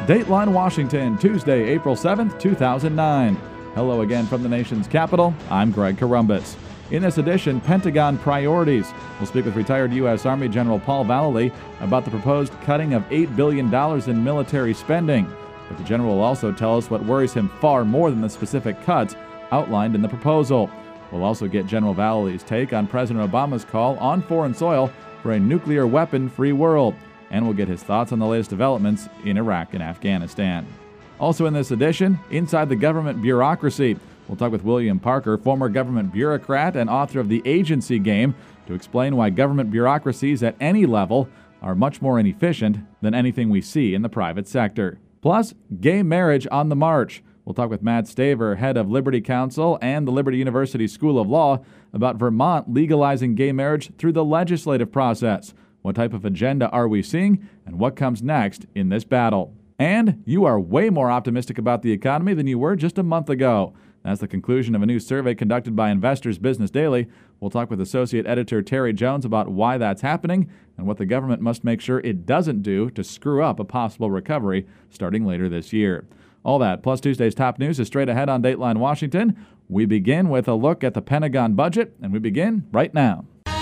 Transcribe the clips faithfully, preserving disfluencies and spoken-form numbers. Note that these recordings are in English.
Dateline Washington, Tuesday, April seventh, two thousand nine. Hello again from the nation's capital. I'm Greg Corombos. In this edition, Pentagon priorities. We'll speak with retired U S. Army General Paul Vallely about the proposed cutting of eight billion dollars in military spending. But the general will also tell us what worries him far more than the specific cuts outlined in the proposal. We'll also get General Vallely's take on President Obama's call on foreign soil for a nuclear weapon-free world. And we'll get his thoughts on the latest developments in Iraq and Afghanistan. Also in this edition, inside the government bureaucracy. We'll talk with William Parker, former government bureaucrat and author of The Agency Game, to explain why government bureaucracies at any level are much more inefficient than anything we see in the private sector. Plus, gay marriage on the march. We'll talk with Matt Staver, head of Liberty Counsel and the Liberty University School of Law, about Vermont legalizing gay marriage through the legislative process. What type of agenda are we seeing, and what comes next in this battle? And you are way more optimistic about the economy than you were just a month ago. That's the conclusion of a new survey conducted by Investors Business Daily. We'll talk with Associate Editor Terry Jones about why that's happening and what the government must make sure it doesn't do to screw up a possible recovery starting later this year. All that, plus Tuesday's top news, is straight ahead on Dateline Washington. We begin with a look at the Pentagon budget, and we begin right now.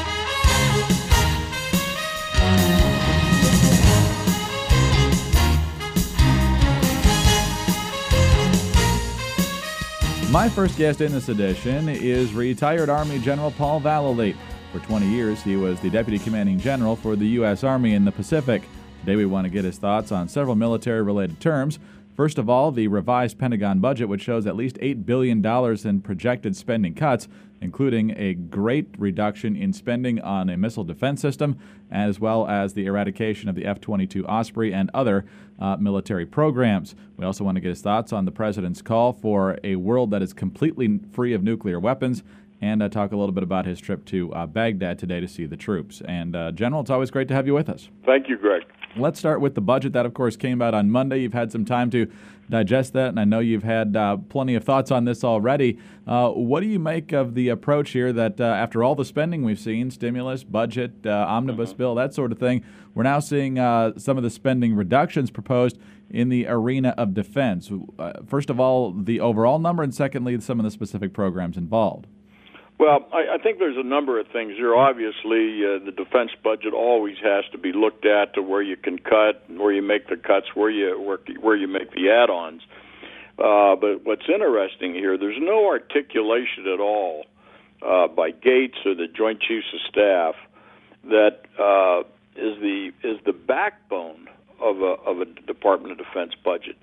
My first guest in this edition is retired Army General Paul Vallely. For twenty years, he was the Deputy Commanding General for the U S. Army in the Pacific. Today, we want to get his thoughts on several military-related terms. First of all, the revised Pentagon budget, which shows at least eight billion dollars in projected spending cuts, including a great reduction in spending on a missile defense system, as well as the eradication of the F twenty-two Osprey and other uh, military programs. We also want to get his thoughts on the president's call for a world that is completely free of nuclear weapons, and uh, talk a little bit about his trip to uh, Baghdad today to see the troops. And, uh, General, it's always great to have you with us. Thank you, Greg. Let's start with the budget. That, of course, came out on Monday. You've had some time to digest that, and I know you've had uh, plenty of thoughts on this already. Uh, what do you make of the approach here that uh, after all the spending we've seen, stimulus, budget, uh, omnibus mm-hmm. bill, that sort of thing, we're now seeing uh, some of the spending reductions proposed in the arena of defense? Uh, first of all, the overall number, and secondly, some of the specific programs involved. Well, I, I think there's a number of things here. Obviously, uh, the defense budget always has to be looked at to where you can cut, where you make the cuts, where you where, where you make the add-ons. Uh, but what's interesting here, there's no articulation at all uh, by Gates or the Joint Chiefs of Staff that uh, is the is the backbone of a of a Department of Defense budget.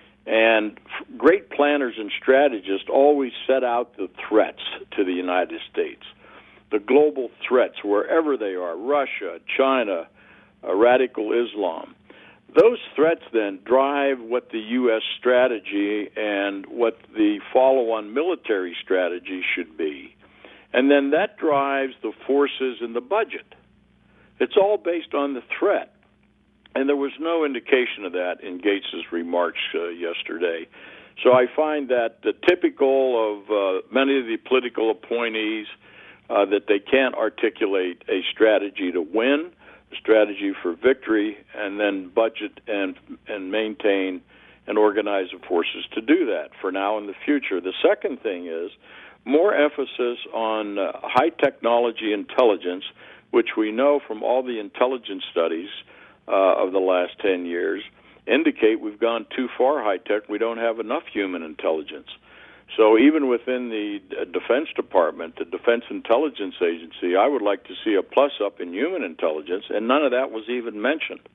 And great planners and strategists always set out the threats to the United States, the global threats, wherever they are, Russia, China, uh, radical Islam. Those threats then drive what the U S strategy and what the follow-on military strategy should be. And then that drives the forces in the budget. It's all based on the threat. And there was no indication of that in Gates's remarks uh, yesterday. So I find that uh, typical of uh, many of the political appointees uh, that they can't articulate a strategy to win, a strategy for victory, and then budget and and maintain and organize the forces to do that for now and the future. The second thing is more emphasis on uh, high technology intelligence, which we know from all the intelligence studies Uh, of the last ten years, indicate we've gone too far high-tech. We don't have enough human intelligence. So even within the uh, Defense Department, the Defense Intelligence Agency, I would like to see a plus-up in human intelligence, and none of that was even mentioned.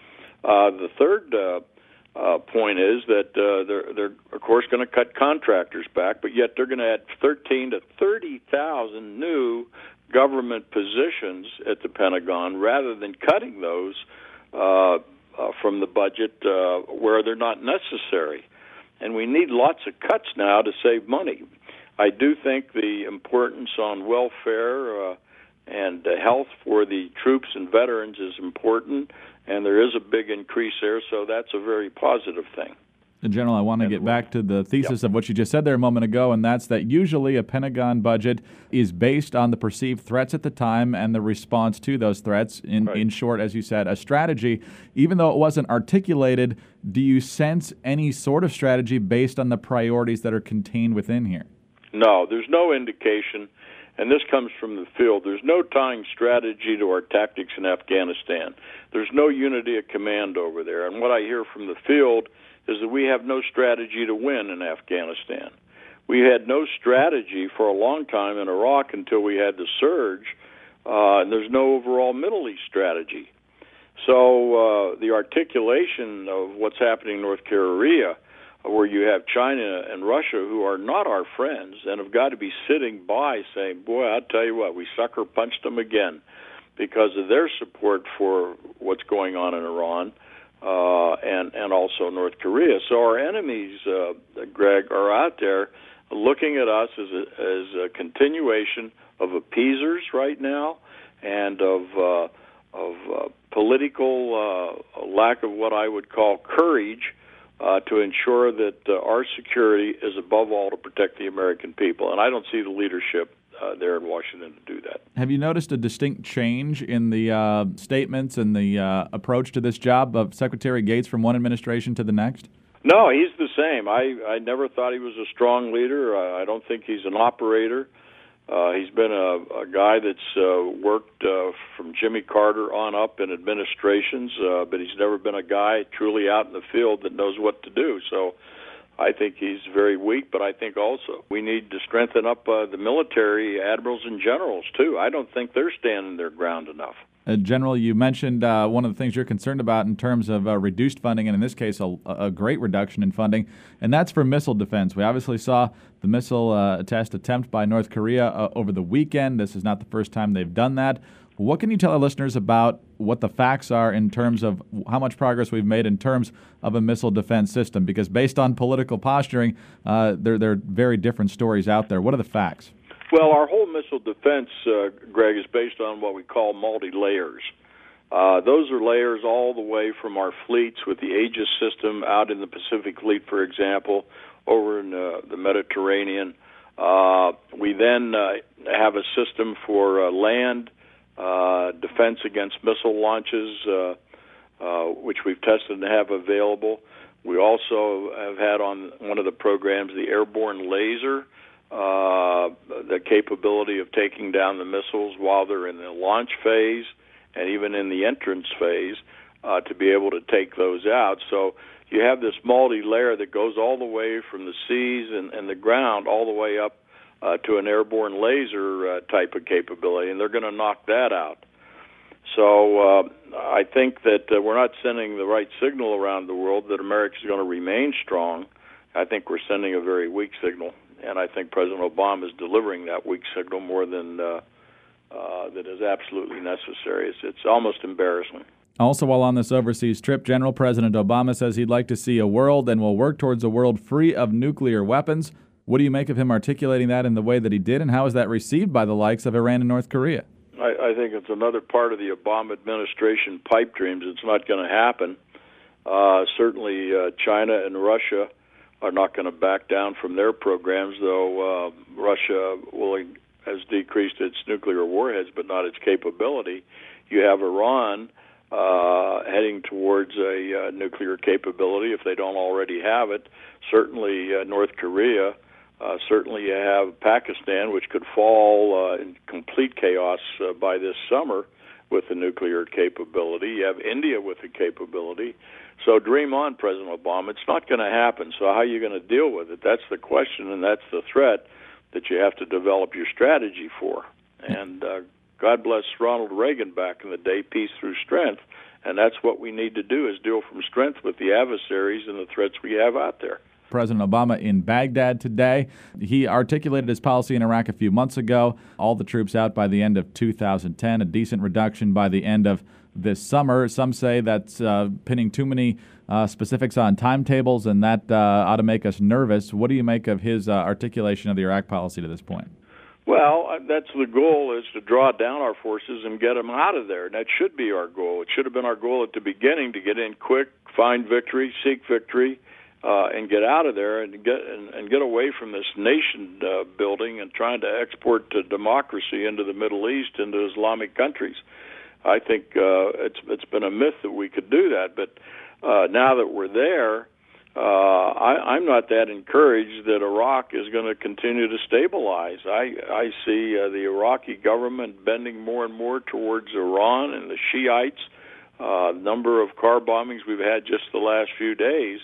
Uh, the third uh, uh, point is that uh, they're, they're, of course, going to cut contractors back, but yet they're going to add thirteen to thirty thousand new government positions at the Pentagon rather than cutting those Uh, uh, from the budget uh, where they're not necessary. And we need lots of cuts now to save money. I do think the importance on welfare uh, and uh, health for the troops and veterans is important, and there is a big increase there, so that's a very positive thing. General, I want to get back to the thesis yep. of what you just said there a moment ago, and that's that usually a Pentagon budget is based on the perceived threats at the time and the response to those threats. In, right. in short, as you said, a strategy. Even though it wasn't articulated, do you sense any sort of strategy based on the priorities that are contained within here? No, there's no indication, and this comes from the field. There's no tying strategy to our tactics in Afghanistan. There's no unity of command over there. And what I hear from the field is that we have no strategy to win in Afghanistan. We had no strategy for a long time in Iraq until we had the surge, uh, and there's no overall Middle East strategy. So uh, the articulation of what's happening in North Korea, where you have China and Russia, who are not our friends and have got to be sitting by saying, boy, I'll tell you what, we sucker punched them again because of their support for what's going on in Iran. Uh, and, and also North Korea. So our enemies, uh, Greg, are out there looking at us as a, as a continuation of appeasers right now and of uh, of uh, political uh, lack of what I would call courage uh, to ensure that uh, our security is above all to protect the American people. And I don't see the leadership Uh, there in Washington to do that. Have you noticed a distinct change in the uh, statements and the uh, approach to this job of Secretary Gates from one administration to the next? No, he's the same. I, I never thought he was a strong leader. I, I don't think he's an operator. Uh, he's been a, a guy that's uh, worked uh, from Jimmy Carter on up in administrations, uh, but he's never been a guy truly out in the field that knows what to do. So I think he's very weak, but I think also we need to strengthen up uh, the military admirals and generals, too. I don't think they're standing their ground enough. Uh, General, you mentioned uh, one of the things you're concerned about in terms of uh, reduced funding, and in this case, a, a great reduction in funding, and that's for missile defense. We obviously saw the missile uh, test attempt by North Korea uh, over the weekend. This is not the first time they've done that. What can you tell our listeners about what the facts are in terms of how much progress we've made in terms of a missile defense system? Because based on political posturing, uh, there, there are very different stories out there. What are the facts? Well, our whole missile defense, uh, Greg, is based on what we call multi-layers. Uh, those are layers all the way from our fleets with the Aegis system out in the Pacific Fleet, for example, over in uh, the Mediterranean. Uh, we then uh, have a system for uh, land Uh, defense against missile launches, uh, uh, which we've tested and have available. We also have had on one of the programs the airborne laser, uh, the capability of taking down the missiles while they're in the launch phase and even in the entrance phase uh, to be able to take those out. So you have this multi-layer that goes all the way from the seas and, and the ground all the way up Uh, to an airborne laser uh, type of capability, and they're going to knock that out. So uh, I think that uh, we're not sending the right signal around the world that America is going to remain strong. I think we're sending a very weak signal, and I think President Obama is delivering that weak signal more than uh, uh, that is absolutely necessary. It's, it's almost embarrassing. Also, while on this overseas trip, General President Obama says he'd like to see a world and will work towards a world free of nuclear weapons. What do you make of him articulating that in the way that he did, and how is that received by the likes of Iran and North Korea? I, I think it's another part of the Obama administration pipe dreams. It's not going to happen. Uh, certainly, uh, China and Russia are not going to back down from their programs, though uh, Russia will, has decreased its nuclear warheads, but not its capability. You have Iran uh, heading towards a uh, nuclear capability if they don't already have it. Certainly, uh, North Korea. Uh, certainly you have Pakistan, which could fall uh, in complete chaos uh, by this summer with the nuclear capability. You have India with the capability. So dream on, President Obama. It's not going to happen. So how are you going to deal with it? That's the question, and that's the threat that you have to develop your strategy for. And uh, God bless Ronald Reagan back in the day, peace through strength. And that's what we need to do, is deal from strength with the adversaries and the threats we have out there. President Obama in Baghdad today. He articulated his policy in Iraq a few months ago. All the troops out by the end of two thousand ten, a decent reduction by the end of this summer. Some say that's uh, pinning too many uh, specifics on timetables, and that uh, ought to make us nervous. What do you make of his uh, articulation of the Iraq policy to this point? Well, that's the goal, is to draw down our forces and get them out of there. And that should be our goal. It should have been our goal at the beginning, to get in quick, find victory, seek victory, uh, and get out of there and get and, and get away from this nation uh, building and trying to export to democracy into the Middle East, into Islamic countries. I think uh, it's it's been a myth that we could do that, but uh, now that we're there, uh, I, I'm not that encouraged that Iraq is going to continue to stabilize. I I see uh, the Iraqi government bending more and more towards Iran and the Shiites. Uh, number of car bombings we've had just the last few days.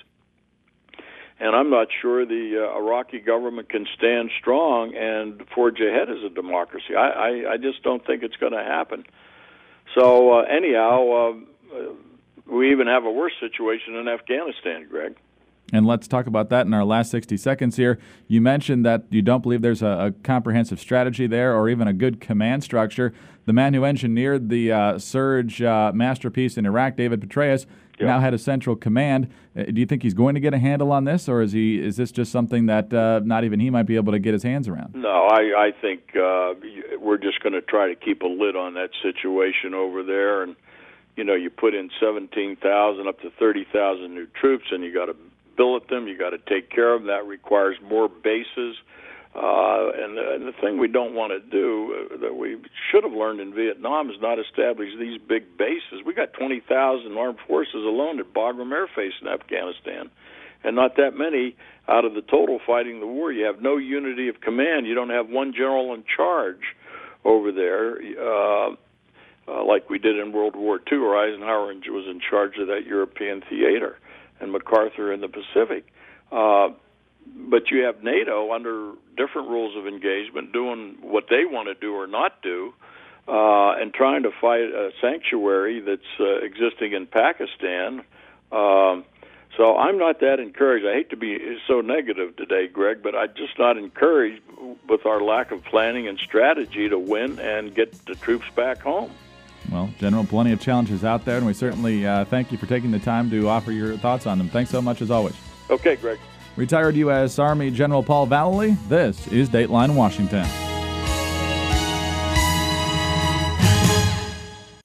And I'm not sure the uh, Iraqi government can stand strong and forge ahead as a democracy. I, I, I just don't think it's going to happen. So uh, anyhow, uh, we even have a worse situation in Afghanistan, Greg. And let's talk about that in our last sixty seconds here. You mentioned that you don't believe there's a, a comprehensive strategy there or even a good command structure. The man who engineered the uh, surge uh, masterpiece in Iraq, David Petraeus, yep. now had a central command. Uh, do you think he's going to get a handle on this, or is he? Is this just something that uh, not even he might be able to get his hands around? No, I, I think uh, we're just going to try to keep a lid on that situation over there. And, you know, you put in seventeen thousand up to thirty thousand new troops, and you got to billet them, you got to take care of them. That requires more bases. Uh, and, the, and the thing we don't want to do, uh, that we should have learned in Vietnam, is not establish these big bases. We got twenty thousand armed forces alone at Bagram Air Base in Afghanistan, and not that many out of the total fighting the war. You have no unity of command. You don't have one general in charge over there, uh, uh, like we did in World War Two, where Eisenhower was in charge of that European theater, and MacArthur in the Pacific. Uh, but you have NATO under different rules of engagement doing what they want to do or not do, uh, and trying to fight a sanctuary that's uh, existing in Pakistan. Um, so I'm not that encouraged. I hate to be so negative today, Greg, but I'm just not encouraged with our lack of planning and strategy to win and get the troops back home. Well, General, plenty of challenges out there, and we certainly uh, thank you for taking the time to offer your thoughts on them. Thanks so much, as always. Okay, Greg. Retired U S Army General Paul Vallely, this is Dateline Washington.